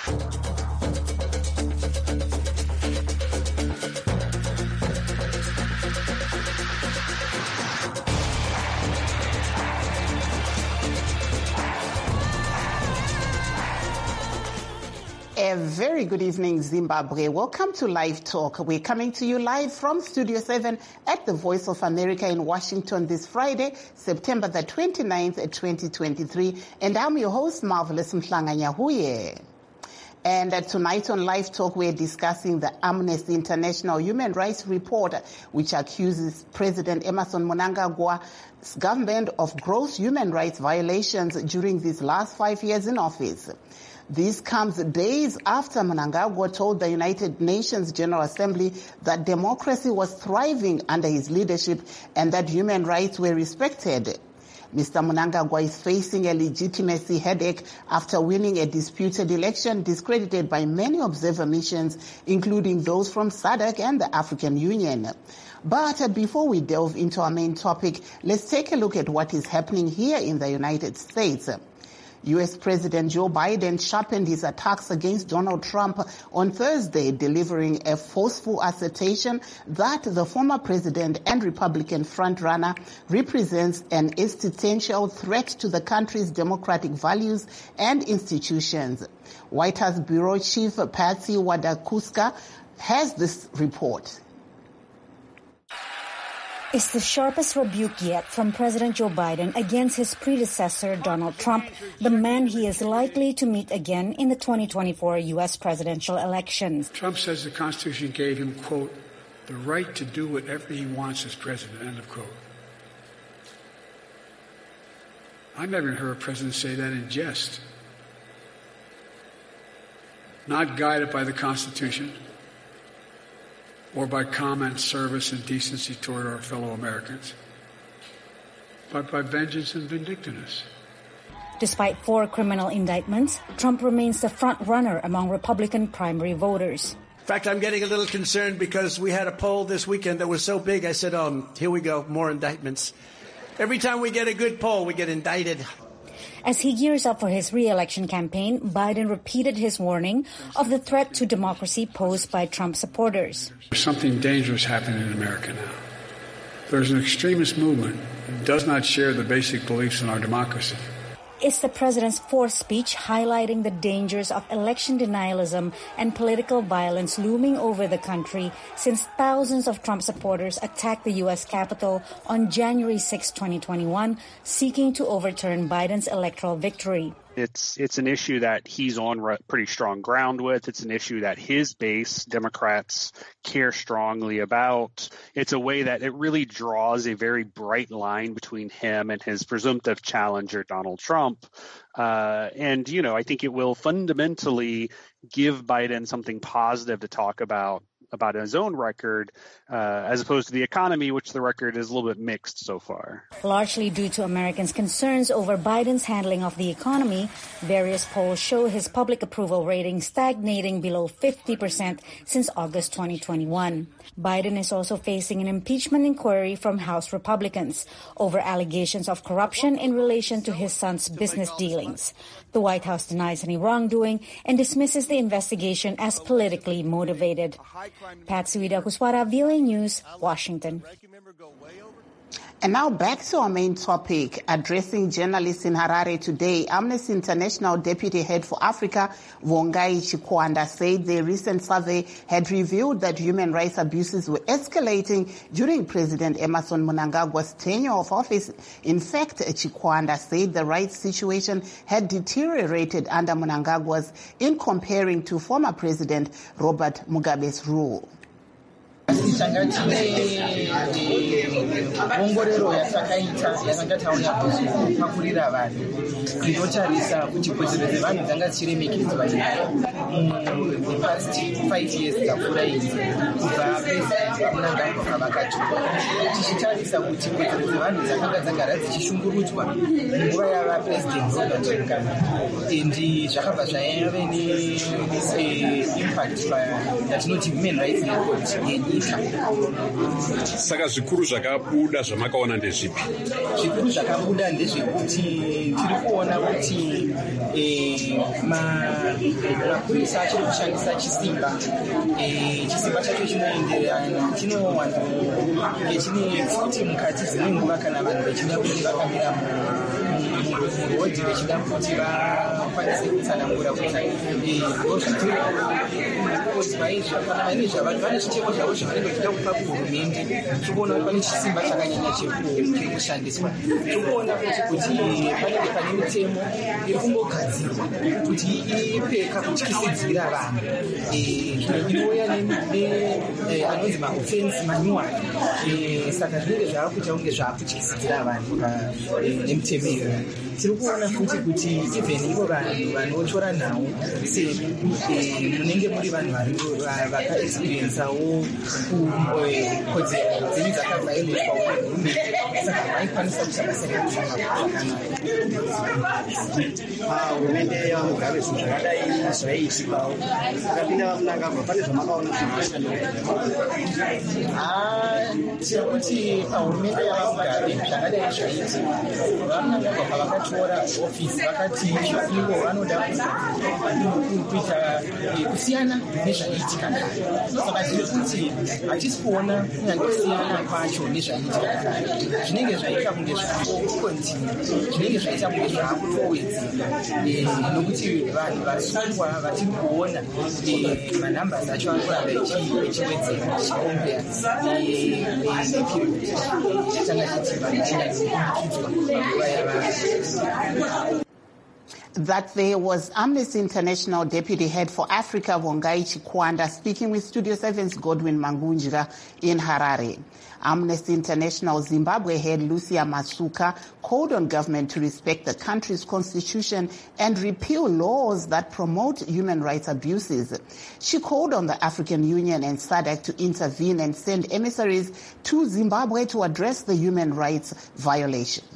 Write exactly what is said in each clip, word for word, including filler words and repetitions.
A very good evening, Zimbabwe. Welcome to Live Talk. We're coming to you live from Studio seven at the Voice of America in Washington this Friday, September the twenty-ninth, twenty twenty-three. And I'm your host, Marvelous Mhlanga-Nyahuye. And uh, tonight on Live Talk, we're discussing the Amnesty International Human Rights Report, which accuses President Emmerson Mnangagwa's government of gross human rights violations during these last five years in office. This comes days after Mnangagwa told the United Nations General Assembly that democracy was thriving under his leadership and that human rights were respected. Mister Mnangagwa is facing a legitimacy headache after winning a disputed election discredited by many observer missions, including those from S A D C and the African Union. But uh, before we delve into our main topic, let's take a look at what is happening here in the United States. U S President Joe Biden sharpened his attacks against Donald Trump on Thursday, delivering a forceful assertion that the former president and Republican frontrunner represents an existential threat to the country's democratic values and institutions. White House Bureau Chief Patsy Widakuswara has this report. It's the sharpest rebuke yet from President Joe Biden against his predecessor, Donald Trump, the man he is likely to meet again in the twenty twenty-four U S presidential elections. Trump says the Constitution gave him, quote, the right to do whatever he wants as president, end of quote. I've never heard a president say that in jest. Not guided by the Constitution or by common service and decency toward our fellow Americans, but by vengeance and vindictiveness. Despite four criminal indictments, Trump remains the front runner among Republican primary voters. In fact, I'm getting a little concerned because we had a poll this weekend that was so big, I said, oh, here we go, more indictments. Every time we get a good poll, we get indicted. As he gears up for his re-election campaign, Biden repeated his warning of the threat to democracy posed by Trump supporters. There's something dangerous happening in America now. There's an extremist movement that does not share the basic beliefs in our democracy. It's the president's fourth speech highlighting the dangers of election denialism and political violence looming over the country since thousands of Trump supporters attacked the U S Capitol on January sixth, twenty twenty-one, seeking to overturn Biden's electoral victory. It's it's an issue that he's on re- pretty strong ground with. It's an issue that his base, Democrats, care strongly about. It's a way that it really draws a very bright line between him and his presumptive challenger, Donald Trump. Uh, and, you know, I think it will fundamentally give Biden something positive to talk about about his own record, uh, as opposed to the economy, which the record is a little bit mixed so far. Largely due to Americans' concerns over Biden's handling of the economy, various polls show his public approval rating stagnating below fifty percent since August twenty twenty-one. Biden is also facing an impeachment inquiry from House Republicans over allegations of corruption in relation to his son's business dealings. The White House denies any wrongdoing and dismisses the investigation as politically motivated. Patsy Widakuswara, V O A News, Washington. And now back to our main topic. Addressing journalists in Harare today, Amnesty International Deputy Head for Africa, Vongai Chikwanda, said their recent survey had revealed that human rights abuses were escalating during President Emmerson Mnangagwa's tenure of office. In fact, Chikwanda said the rights situation had deteriorated under Mnangagwa's in comparing to former President Robert Mugabe's rule. ongorero yatakaita yakandataura pakurira vanhu inotarisa kuti kodzero dzevanhu dzanga dzichiremekedzwa the past five years dzapfuura idzi kubva president Mnangagwa pavakatukwa tichitarisa kuti kodzero dzevanhu dzakanga dzagara dzichishungurudzwa munguva yavapresident Robert Mugabe and zvakabva zvaive neimpact yatinoti human rights record yenyika Saka zvikuru zvakabuda zvamakaona ndezvipi? Zvikuru zvakabuda ndezvekuti tiri kuona kuti mapurisa achiri kushandisa chisimba. Chisimba chacho chinoenderana chinowanza kuti mukati dzimwe nguva kana vanhu vachida kuti vakamira murodhi vachida kuti vakwanise kutsanangura kuti vane chitemo zvavo zvavanenge vachida kupa kuhurumende. Tikuona kuti pane chisimba chakanyanya chiri kushandiswa. Tikuona kuti panenge pane mitemo iri kumbogadzirwa kuti ipeka kutyisidzira vanhu inouya anonzi maofensi manyuwani. Saka zvinenge zvaakuita kunge zvaakutyisidzira vanhu nemitemo iyoyo. Tiri kuona futi kuti even ivo vanhu vanotora nhau munenge muri vanhu vakaexperiensawo kodzero dzenyu dzakavhaileswa nehurumende. Saka vaikwanisa kushandisa hurumende yamugabe zvinhu zvakadai zvaiitikawo akapinda vamunangagwa pane zvamakaona tiri kuti pahurumende yavamugabe zvakadai zvaiitika vamunangagwa pavakatora ofisi vakati ivo vanoda kuita kusiyana nezvaiitika kare. Saka tiri kuti hatisi kuona kunyange kusiyana kwacho nezvaiitika kare. Zvinenge zvaita kunge zvaakukontinua, zvinenge zvaita kunge zvaakutowedzera nokuti vanhu vasungwa vatiri kuona manhambasi acho arikuramba echiwedzera chikombeya neperiodi yatanga chiti vanhu vainyatsikumikidzwa panguva yavana. That there was Amnesty International Deputy Head for Africa, Vongai Chikwanda, speaking with Studio seven's Godwin Mangunjira in Harare. Amnesty International Zimbabwe head Lucia Masuka called on government to respect the country's constitution and repeal laws that promote human rights abuses. She called on the African Union and S A D C to intervene and send emissaries to Zimbabwe to address the human rights violations.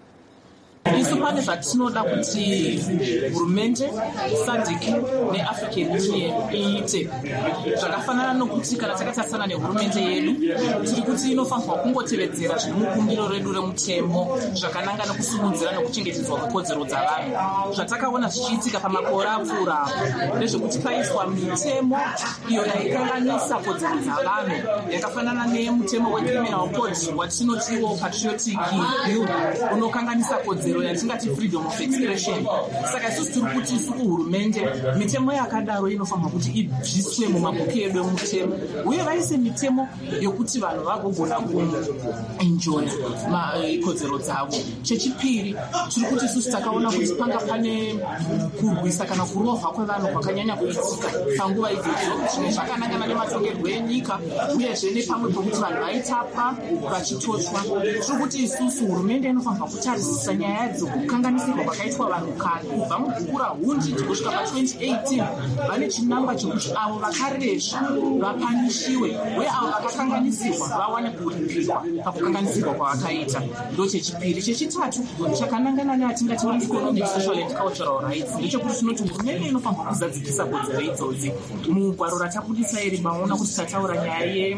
Isu pane zvatinoda kuti hurumende, S A D C neAfrican Union iite zvakafanana nokuti kana takatarisana nehurumende yedu tiri kuti inofanirwa kungotevedzera zviri mukumbiro redu remutemo zvakananga nokusimudzira nokuchengetedzwa kwekodzero dzavanhu. Zvatakaona zvichiitika pamakore apfuura ndezvekuti paiswa mitemo iyo yaikanganisa kodzero dzavanhu yakafanana nemutemo wecriminal code watinotiwo patriotic bill unokanganisa kodzero yatingati freedom of expression. Saka isusu tiri kuti isu kuhurumende mitemo yakadaro inofanirwa kuti ibviswe mumabhuku edu emutemo uye vaise mitemo yokuti vanhu vagogona kuenjoya kodzero dzavo. Chechipiri tiri kuti isusu takaona kuti panga pane kurwisa kana kurohwa kwevanhu kwakanyanya kuitika panguva idzodzo zvimwe zvakanangana nematongerwo enyika uyezve nepamwe pokuti vanhu vaitapwa vachitochwa. Tiri kuti isusu hurumende inofanirwa kutarisisa nyaya dzekukanganisirwa kwakaitwa vanhu kare kubva mubhuku rahunji kusvika patwenty eighteen vane chinangwa chokuti avo vakaresha vapanishiwe uye avo vakakanganisirwa vawane kuripirwa pakukanganisirwa kwavakaita. Ndo chechipiri. Chechitatu chakanangana neatingati economic, social and cultural rights ndechekuti tinoti hurumende inofanirwa kuzadzikisa kodzero idzodzi. Mugwaro ratabudisa iri maona kuti tataura nyaya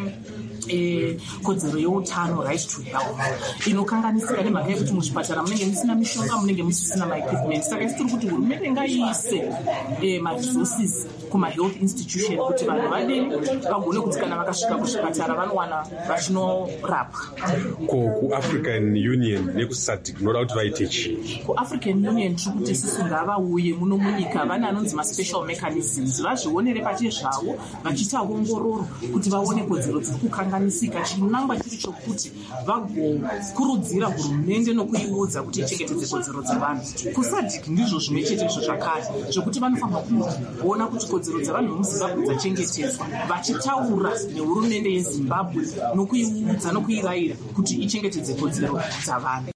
yekodzero yeutano, right to health, inokanganisira nemhaka yekuti muzvipatara munenge musina mishonga, munenge musisina maequipment. Saka isi tiri kuti hurumende ngaiise maresources kumahealth institution kuti vanhu vadini vagone kuti kana vakasvika kuzvipatara vanowana vachinorapwa. Ko kuAfrican Union neku-S A D C noda kuti vaite chii? Ku-African Union tiri kuti isusu ngavauye muno munyika vane anonzi ma-special mechanisms vazvionere pache zvavo vachiita ongororo kuti vaone kodzero dziri kukanganisika. Chinangwa chiri chokuti vagokurudzira hurumende nokuiudza kuti ichengetedze kodzero dzavanhu. Ku-S A D C ndizvo zvimwe chetezvo zvakare zvokuti vanofanirwa kuona kuti kodzero dzavanhu vemuzimbabwe dzachengetedzwa vachitaura nehurumende yezimbabwe nokuiudza nokuirayira kuti ichengetedze kodzero dzavanhu.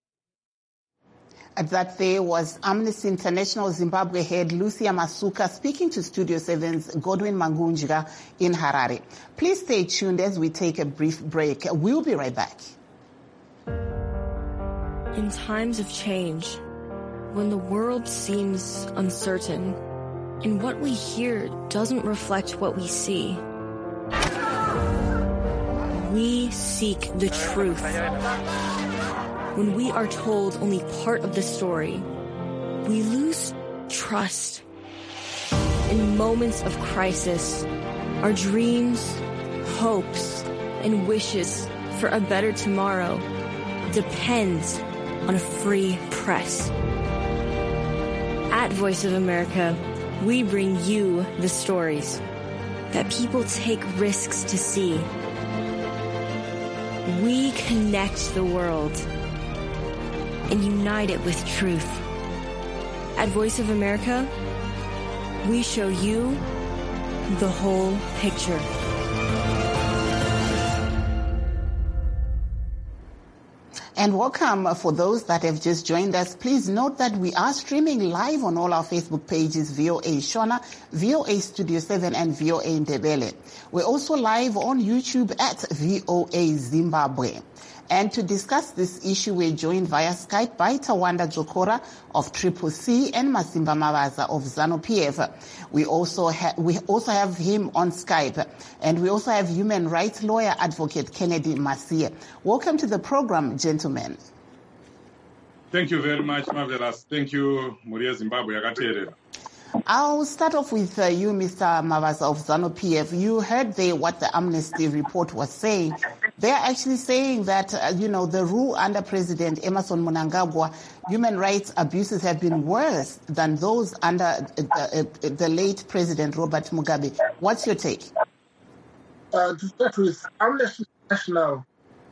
That there was Amnesty International Zimbabwe head Lucia Masuka speaking to Studio seven's Godwin Mangunjira in Harare. Please stay tuned as we take a brief break. We'll be right back. In times of change, when the world seems uncertain, and what we hear doesn't reflect what we see, we seek the truth. When we are told only part of the story, we lose trust. In moments of crisis, our dreams, hopes, and wishes for a better tomorrow depends on a free press. At Voice of America, we bring you the stories that people take risks to see. We connect the world and unite it with truth. At Voice of America, we show you the whole picture. And welcome for those that have just joined us. Please note that we are streaming live on all our Facebook pages, V O A Shona, V O A Studio seven, and V O A Ndebele. We're also live on YouTube at V O A Zimbabwe. And to discuss this issue, we're joined via Skype by Tawanda Jokora of Triple C and Masimba Mavaza of ZANU-P F. We also ha- we also have him on Skype, and we also have human rights lawyer advocate Kennedy Masia. Welcome to the program, gentlemen. Thank you very much, Marvelous. Thank you, Muria Zimbabwe. I'll start off with uh, you, Mister Mavaza of ZANU-P F. You heard there what the Amnesty report was saying. They're actually saying that, uh, you know, the rule under President Emmerson Mnangagwa, human rights abuses have been worse than those under uh, uh, the late President Robert Mugabe. What's your take? Uh, to start with, Amnesty International,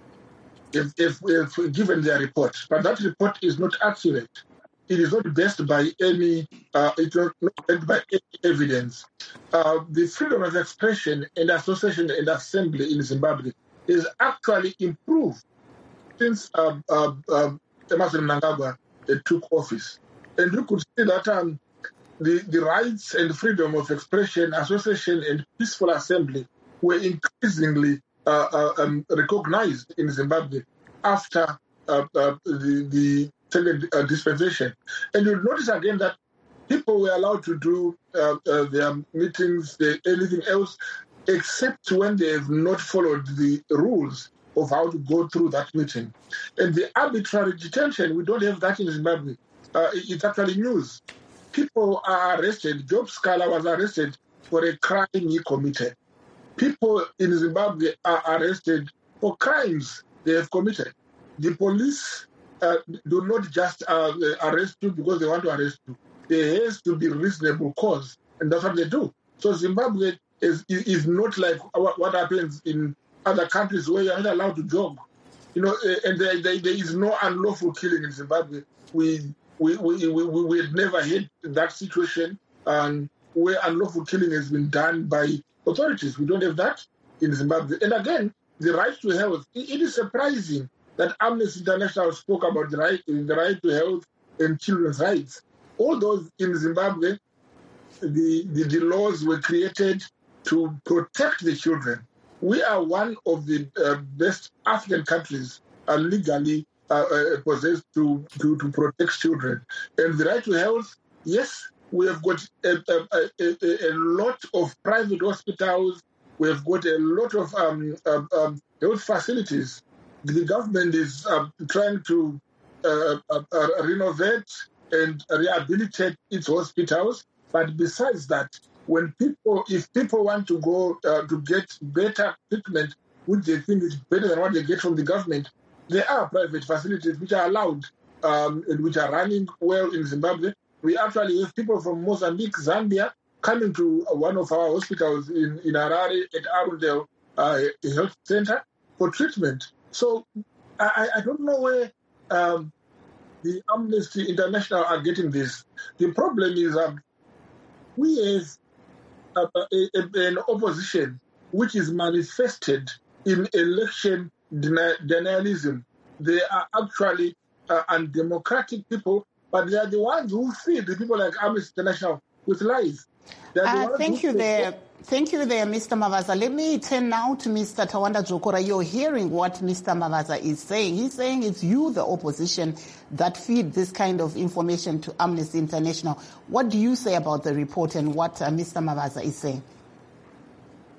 if, if, if given their report, but that report is not accurate. It is not based by any, uh, it's not based by any evidence. Uh, the freedom of expression and association and assembly in Zimbabwe is actually improved since uh, uh, uh, Emmerson Mnangagwa uh, took office. And you could see that um, the, the rights and freedom of expression, association, and peaceful assembly were increasingly uh, uh, um, recognized in Zimbabwe after uh, uh, the, the second uh, dispensation. And you'll notice again that people were allowed to do uh, uh, their meetings, their, anything else, except when they have not followed the rules of how to go through that meeting. And the arbitrary detention, we don't have that in Zimbabwe. Uh, it's actually news. People are arrested. Job Scala was arrested for a crime he committed. People in Zimbabwe are arrested for crimes they have committed. The police uh, do not just uh, arrest you because they want to arrest you. There has to be reasonable cause, and that's what they do. So Zimbabwe is is not like what happens in other countries where you're not allowed to jog. You know, and there, there, there is no unlawful killing in Zimbabwe. We we we we, we, we had never had that situation, and where unlawful killing has been done by authorities. We don't have that in Zimbabwe. And again, the right to health. It, it is surprising that Amnesty International spoke about the right, the right to health and children's rights. All those in Zimbabwe, the, the, the laws were created to protect the children. We are one of the uh, best African countries uh, legally uh, uh, possessed to, to, to protect children. And the right to health, yes, we have got a, a, a, a lot of private hospitals. We have got a lot of um, uh, um, health facilities. The government is uh, trying to uh, uh, uh, renovate and rehabilitate its hospitals. But besides that, when people, if people want to go uh, to get better treatment, which they think is better than what they get from the government, there are private facilities which are allowed um, and which are running well in Zimbabwe. We actually have people from Mozambique, Zambia, coming to one of our hospitals in, in Harare at Arundel uh, Health Center for treatment. So I, I don't know where um, the Amnesty International are getting this. The problem is um, we have a, a, a, an opposition which is manifested in election deni- denialism. They are actually uh, undemocratic people, but they are the ones who feed the people like Amnesty International with lies. Uh, thank you there. Thank you there, Mister Mavaza. Let me turn now to Mister Tawanda Jokora. You're hearing what Mister Mavaza is saying. He's saying it's you, the opposition, that feed this kind of information to Amnesty International. What do you say about the report and what uh, Mister Mavaza is saying?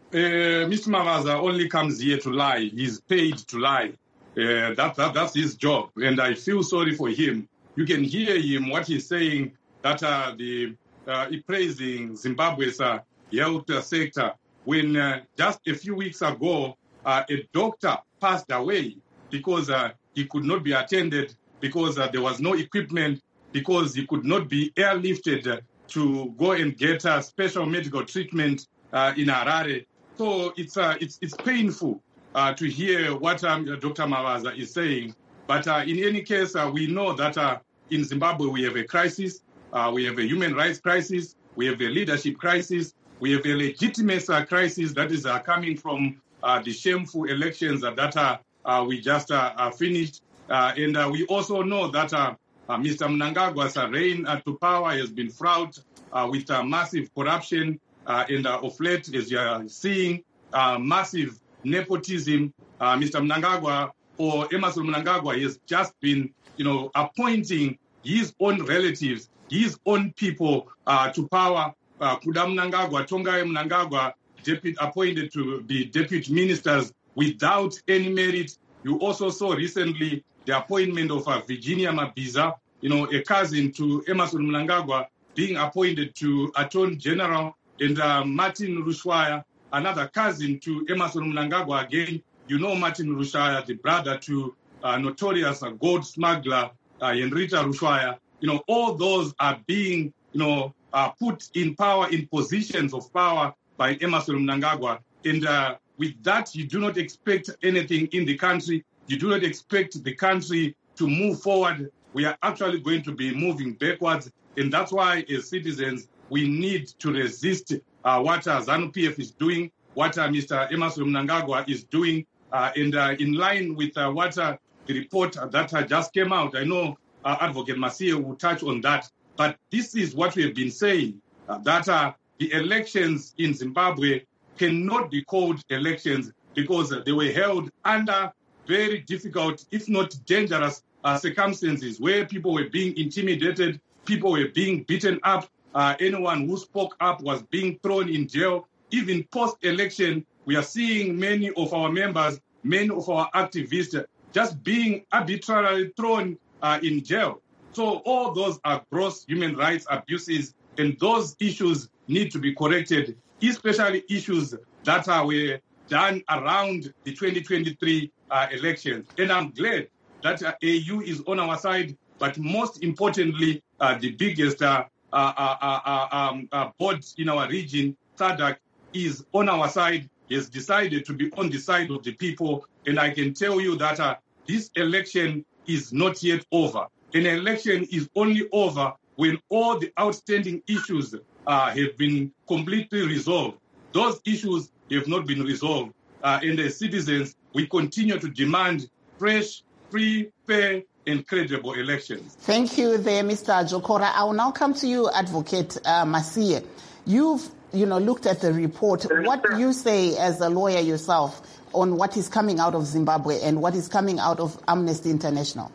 Mister Mavaza only comes here to lie. He's paid to lie. Uh, that, that, that's his job, and I feel sorry for him. You can hear him, what he's saying, that uh, the uh, he praising Zimbabwe's uh, health sector, when uh, just a few weeks ago, uh, a doctor passed away because uh, he could not be attended, because uh, there was no equipment, because he could not be airlifted uh, to go and get uh, special medical treatment uh, in Harare. So it's, uh, it's, it's painful uh, to hear what um, Doctor Mavaza is saying. But uh, in any case, uh, we know that uh, in Zimbabwe we have a crisis. Uh, we have a human rights crisis. We have a leadership crisis. We have a legitimate uh, crisis that is uh, coming from uh, the shameful elections uh, that uh, uh, we just uh, uh, finished. Uh, and uh, we also know that uh, uh, Mister Mnangagwa's uh, reign uh, to power has been fraught uh, with uh, massive corruption. Uh, and uh, of late, as you are seeing, uh, massive nepotism. Uh, Mister Mnangagwa, or Emmerson Mnangagwa, has just been, you know, appointing his own relatives, his own people uh, to power. Uh, Kuda Mnangagwa, Tongai Mnangagwa, deputy, appointed to be deputy ministers without any merit. You also saw recently the appointment of uh, Virginia Mabiza, you know, a cousin to Emmerson Mnangagwa, being appointed to Attorney General, and uh, Martin Rushwaya, another cousin to Emmerson Mnangagwa again. You know Martin Rushwaya, the brother to uh, notorious uh, gold smuggler uh, Henrietta Rushwaya. You know, all those are being, you know, uh, put in power, in positions of power by Emmerson Mnangagwa. And uh, with that, you do not expect anything in the country. You do not expect the country to move forward. We are actually going to be moving backwards. And that's why, as citizens, we need to resist uh, what uh, ZANU-P F is doing, what uh, Mister Emmerson Mnangagwa is doing. Uh, and uh, in line with uh, what uh, the report that uh, just came out, I know uh, Advocate Masia will touch on that. But this is what we have been saying, uh, that uh, the elections in Zimbabwe cannot be called elections because uh, they were held under very difficult, if not dangerous, uh, circumstances where people were being intimidated, people were being beaten up, uh, anyone who spoke up was being thrown in jail. Even post-election, we are seeing many of our members, many of our activists just being arbitrarily thrown uh, in jail. So all those are gross human rights abuses, and those issues need to be corrected, especially issues that uh, were done around the twenty twenty-three uh, elections. And I'm glad that uh, A U is on our side, but most importantly, uh, the biggest uh, uh, uh, uh, um, uh, board in our region, SADC, is on our side. He has decided to be on the side of the people, and I can tell you that uh, this election is not yet over. An election is only over when all the outstanding issues uh, have been completely resolved. Those issues have not been resolved. Uh, and as citizens, we continue to demand fresh, free, fair, and credible elections. Thank you there, Mister Jokora. I will now come to you, Advocate uh, Masia. You've, you know, looked at the report. What do you say as a lawyer yourself on what is coming out of Zimbabwe and what is coming out of Amnesty International?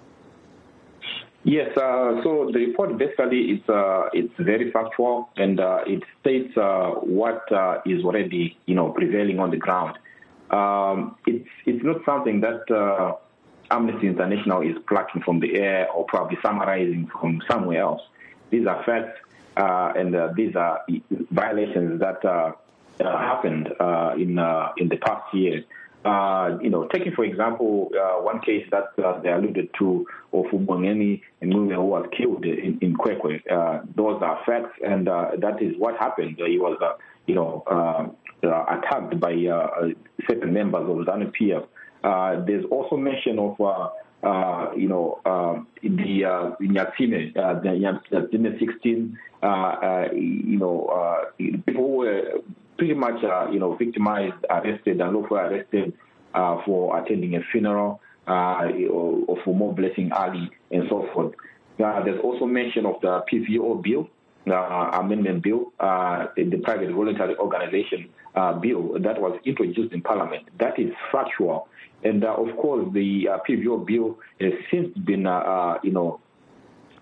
Yes, uh, so the report basically is uh, it's very factual, and uh, it states uh, what uh, is already, you know, prevailing on the ground. Um, it's it's not something that uh, Amnesty International is plucking from the air or probably summarizing from somewhere else. These are facts, uh, and uh, these are violations that uh, uh, happened uh, in uh, in the past year. Uh, you know, taking, for example, uh, one case that uh, they alluded to of Ubongeni and Mule, who was killed in, in Kwekwe. Uh, those are facts, and uh, that is what happened. He was, uh, you know, uh, uh, attacked by uh, certain members of ZANU-P F. Uh, there's also mention of, uh, uh, you know, uh, the uh, Nyatsime, uh, the Nyatsime sixteen, uh, uh, you know, uh, people who were pretty much, uh, you know, victimized, arrested, and lawfully arrested uh, for attending a funeral, uh, or, or for Mo Blessing Ali, and so forth. Uh, there's also mention of the P V O bill, uh, amendment bill, uh, the private voluntary organization uh, bill that was introduced in Parliament. That is factual. And, uh, of course, the uh, P V O bill has since been, uh, uh, you know,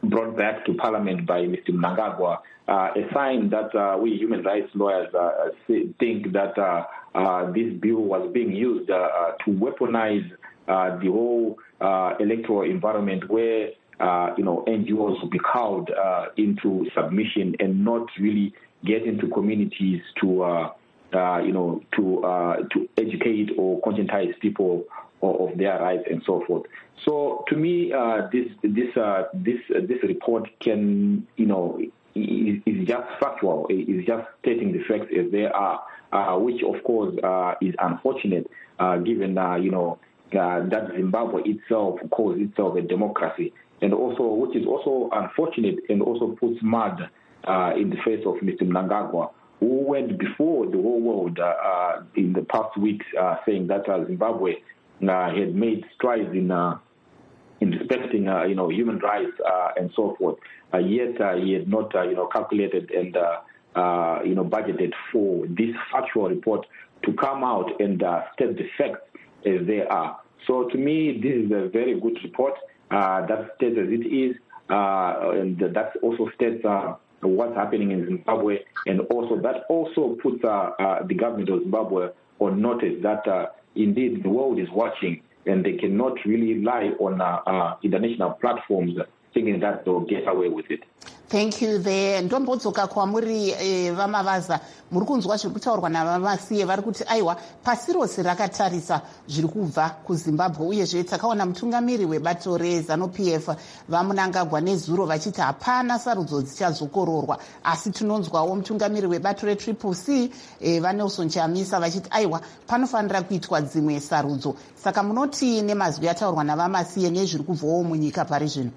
brought back to Parliament by Mister Mnangagwa, uh, a sign that uh, we human rights lawyers uh, think that uh, uh, this bill was being used uh, uh, to weaponize uh, the whole uh, electoral environment where uh, you know N G Os will be cowed uh, into submission and not really get into communities to uh, uh, you know to uh, to educate or conscientize people of their rights and so forth. So to me, uh, this this uh, this uh, this report can you know is, is just factual. It's just stating the facts as they are, uh, which of course uh, is unfortunate, uh, given uh, you know uh, that Zimbabwe itself calls itself a democracy, and also which is also unfortunate and also puts mud uh, in the face of Mister Mnangagwa, who went before the whole world uh, uh, in the past weeks uh, saying that uh, Zimbabwe Uh, he had made strides in uh, in respecting uh, you know human rights uh, and so forth. Uh, yet uh, he had not uh, you know calculated and uh, uh, you know budgeted for this factual report to come out and uh, state the facts as they are. So to me, this is a very good report uh, that states as it is, uh, and that also states uh, what's happening in Zimbabwe, and also that also puts uh, uh, the government of Zimbabwe on notice that. Uh, Indeed, the world is watching, and they cannot really lie on uh, uh, international platforms thinking that they'll get away with it. Thank you there. Ndombodzoka kwamuri eh, vamavaza muri kunzwa zviri kutaurwa navamasiye vari kuti aiwa pasi rose rakatarisa zviri kubva kuZimbabwe uyezve takaona mutungamiri webato reZANU-P F vaMnangagwa nezuro vachiti hapana sarudzo dzichazokororwa, asi tinonzwawo mutungamiri webato reTriple C eh, vaNelson Chamisa vachiti aiwa panofanira kuitwa dzimwe sarudzo. Saka munoti nemazwi ataurwa navamasiye nezviri kubvawo munyika pari zvino?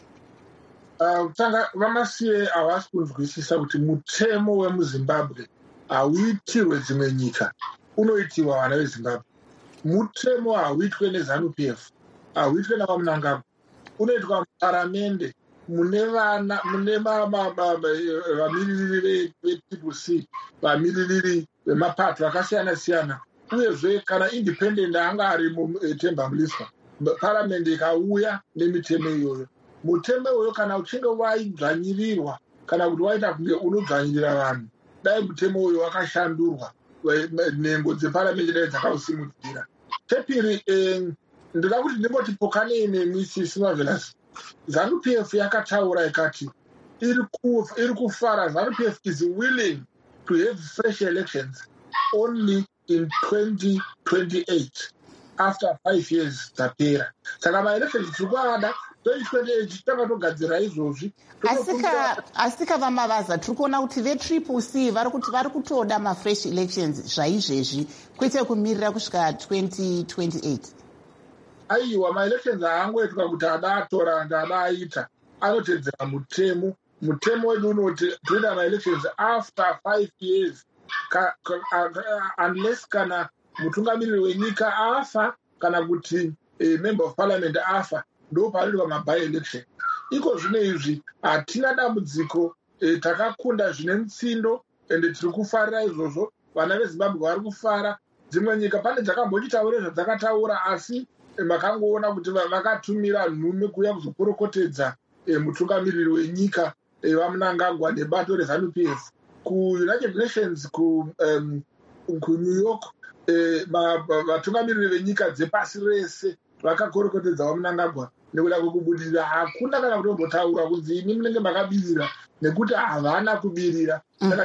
Kutanga vamasiye havasi kunzwisisa kuti mutemo wemuZimbabwe hauitirwe dzimwe nyika, unoitirwa vana veZimbabwe. Mutemo hauitwe neZANU-P F, hauitwe navaMnangagwa, unoitwa muparamende mune vana mune vamiririri veTriple C, vamiririri vemapato akasiyana siyana, uyezve kana independent anga ari muTemba Mliswa, paramende ikauya nemitemo iyoyo. Mutemo uyo kana uchinge waidzvanyirirwa kana kuti waita kunge unodzvanyirira vanhu, dai mutemo uyo wakashandurwa, nhengo dzeparamende dai dzakausimudzira. Chepiri, ndoda kuti ndimboti pokanei nemisi Marvelous. ZANU-P F yakataura ikati iri kufara, ZANU-P F is willing to have fresh elections only in twenty twenty-eight, after five years dzapera. Saka ma-elections tiri kuada twenty twenty-eight takatogadzira izvozvi. Asika vamavaza tiri kuona kuti veTriple C vari kuti vari kutoda ma-fresh elections zvaizvezvi kwete kumirira kusvika twenty twenty-eight. Aiwa, ma-elections haangoitwa kuti ada atora ndada aita, anotedzera mutemo. Mutemo wedu unoti toda ma-elections after five years ka, ka, uh, unless kana mutungamiriri wenyika afa kana kuti a member of parliament afa, ndo panoitwa ma-by-election. Iko zvino izvi hatina dambudziko, e, takakunda zvine mutsindo ende tiri kufarira izvozvo. Vana veZimbabwe vari kufara. Dzimwe nyika pane dzakambochitaura zvadzakataura, asi e, makangoona kuti vakatumira nhume kuuya kuzokorokotedza e, mutungamiriri wenyika e, vaMnangagwa nebato reZANU-P F kuUnited Nations ku, um, kuNew York. E, vatungamiriri venyika dzepasi rese vakakorokotedza vaMnangagwa nekuda kwekubudirira. Hakuna kana kutombotaura kunzi ini munenge makabirira, nekuti havana kubirira. Saka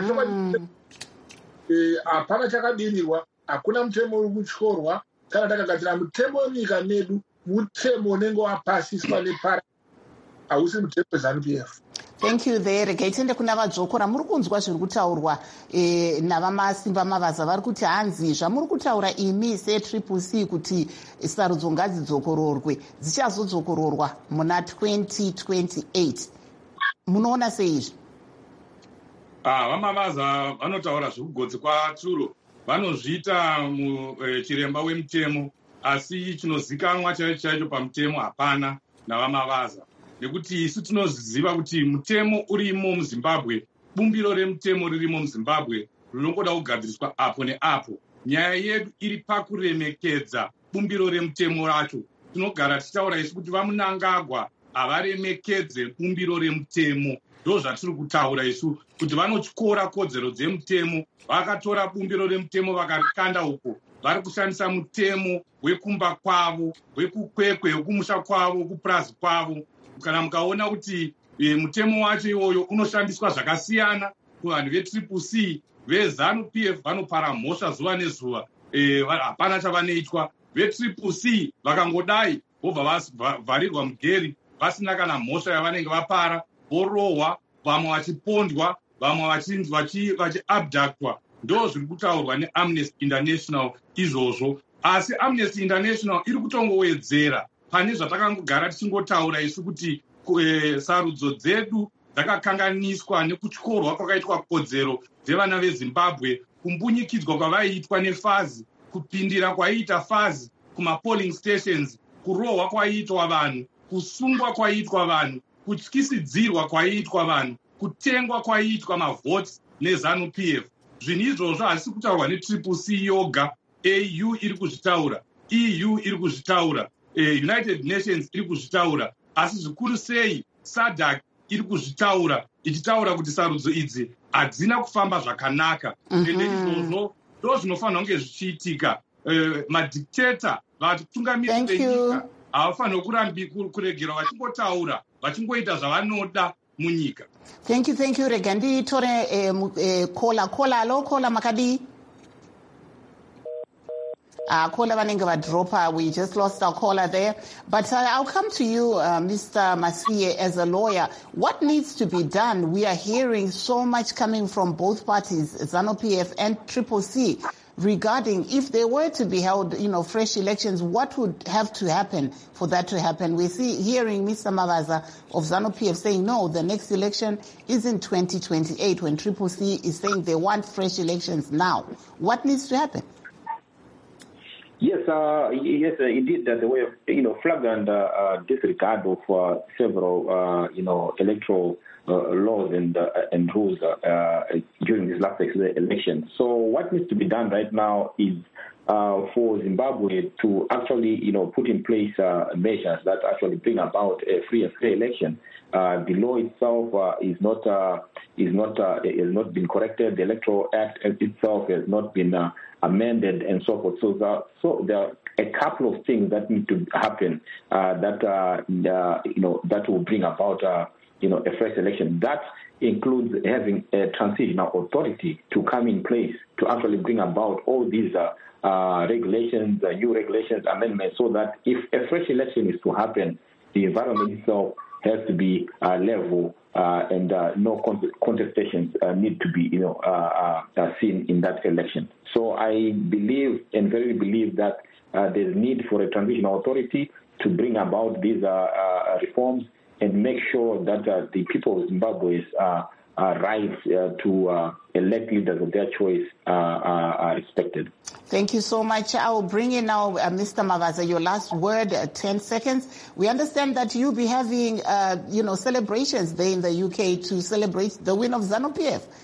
hapana chakabirirwa, hakuna mutemo uri kutyorwa. Kana takagadzira mutemo wenyika medu, mutemo unenge wapasiswa nepara, hausi mutemo weZANU-P F. Thank you there. Gaitende kuna vadzokora muri kunzwa zviri kutaurwa eh, navamasimba mavaza vari kuti hanzi zvamuri kutaura imi seTriple C kuti sarudzo ngadzidzokororwe dzichazodzokororwa muna twenty twenty-eight. Munoona seizvi? Ah, vamavaza vanotaura zvekugodzi kwaturo, vanozviita muchiremba uh, wemutemo, asi chinozikanwa chaicho chaicho pamutemo hapana navamavaza. Nekuti isu tinoziva kuti mutemo urimo muZimbabwe, bumbiro remutemo ririmo muZimbabwe, rinongoda kugadziriswa apo neapo. Nyaya yedu iri pakuremekedza bumbiro remutemo racho. Tinogara tichitaura isu kuti vaMnangagwa havaremekedze bumbiro remutemo. Ndo zvatiri kutaura isu kuti vanotyora kodzero dzemutemo, vakatora bumbiro remutemo vakarikanda uko, vari kushandisa mutemo wekumba kwavo, wekukwekwe, wekumusha kwavo, wekupurazi kwavo. Kana mukaona kuti e, mutemo wacho iwoyo unoshandiswa zvakasiyana kuvanhu vetriple C, vezanu P F vanopara mhosva zuva nezuva, hapana e, chavanoitwa. Vetriple C vakangodai vobva vavharirwa mugeri vasina kana mhosva yavanenge vapara, vorohwa, vamwe vachipondwa, vamwe vachiabductwa. Ndo zviri kutaurwa neAmnesty International izvozvo. Asi Amnesty International iri kutongowedzera pane zvatakangogara tichingotaura isu kuti e, sarudzo dzedu dzakakanganiswa nekutyorwa kwakaitwa kodzero dzevana veZimbabwe, kumbunyikidzwa kwavaiitwa nefazi, kupindira kwaiita fazi kumapolling stations, kurohwa kwaiitwa vanhu, kusungwa kwaiitwa vanhu, kutyisidzirwa kwaiitwa vanhu, kutengwa kwaiitwa mavotes nezanu P F. Zvinhu izvozvo hazisi kutaurwa netriple C yoga. A U iri kuzvitaura, E U iri kuzvitaura, United Nations iri kuzvitaura, asi zvikuru sei SADC iri kuzvitaura, ichitaura kuti sarudzo idzi hadzina kufamba zvakanaka. Ende izvozvo ndo zvinofanira kunge zvichiitika. Madictator, vatungamiri venyika havafanira kurambi kuregera vachingotaura, vachingoita zvavanoda munyika. Thank you, thank you. Regandi tore eh, kola kola alo kola makadi. Uh, caller vanenge vadropa, we just lost our caller there. But uh, I'll come to you, uh, Mister Masiye, as a lawyer. What needs to be done? We are hearing so much coming from both parties, ZANU P F and Triple C, regarding if there were to be held, you know, fresh elections, what would have to happen for that to happen? We see hearing Mister Mavaza of ZANU P F saying, no, the next election is in twenty twenty-eight, when Triple C is saying they want fresh elections now. What needs to happen? Yes, uh, yes, uh, indeed, uh, the way of, you know, flagrant uh, uh, disregard of uh, several, uh, you know, electoral uh, laws and uh, and rules uh, uh, during this last election. So what needs to be done right now is uh, for Zimbabwe to actually, you know, put in place uh, measures that actually bring about a free and fair election. Uh, the law itself uh, is not uh, is not uh, has not been corrected. The Electoral Act itself has not been uh, amended, and so forth. So, the, so there are a couple of things that need to happen uh, that uh, the, you know that will bring about uh, you know a fresh election. That includes having a transitional authority to come in place to actually bring about all these uh, uh, regulations, uh, new regulations, amendments, so that if a fresh election is to happen, the environment itself has to be uh, level uh, and uh, no contestations uh, need to be, you know, uh, uh, seen in that election. So I believe and very believe that uh, there's need for a transitional authority to bring about these uh, uh, reforms and make sure that uh, the people of Zimbabwe's uh, uh, rights uh, to uh, elect leaders of their choice uh, are, are respected. Thank you so much. I will bring in now uh, Mister Mavaza, your last word, uh, ten seconds. We understand that you'll be having, uh, you know, celebrations there in the U K to celebrate the win of ZANU P F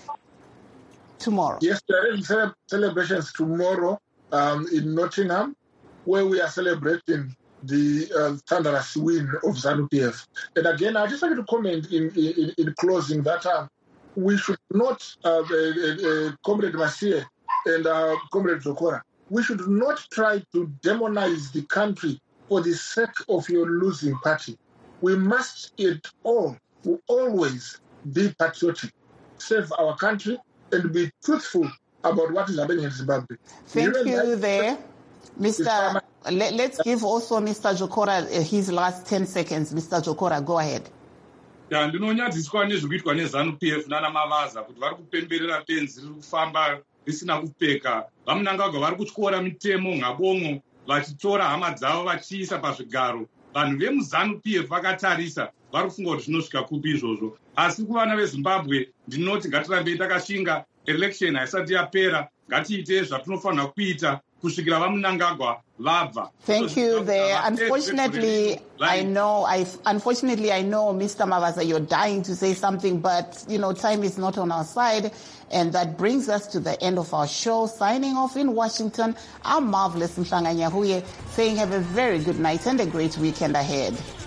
tomorrow. Yes, there is cele- celebrations tomorrow um, in Nottingham, where we are celebrating the uh, thunderous win of ZANU P F. And again, I just wanted to comment in, in, in closing that uh, we should not, uh, uh, uh, Comrade Masiye and uh, Comrade Zokora, we should not try to demonize the country for the sake of your losing party. We must at all, always be patriotic, save our country, and be truthful about what is happening in Zimbabwe. Thank you, you there. Mister Let, let's give also Mister Zokora uh, his last ten seconds. Mister Zokora, go ahead. Yeah, ndinonyadziswa nezvikuitwa nezanu P F nana Mavaza kuti vari kupemberera penzi riri kufamba risina kupeka. Vamunangagwa vari kutyora mitemo ngabongo vachitora hama dzavo vachiisa pazvigaro. Vanhu vemuzanu P F vakatarisa vari kufunga kuti zvinosvika kupi izvozvo. Asi kuvana veZimbabwe ndinoti ngatirambei takashinga, election haisati yapera, ngatiite zvatinofanira kuita kusvikira vamunangagwa vabva. Thank you there. Unfortunately, I know, I unfortunately I know, Mister Mavaza, you're dying to say something, but you know, time is not on our side, and that brings us to the end of our show. Signing off in Washington, our marvelous Mhlanga Nyahuye, saying have a very good night and a great weekend ahead.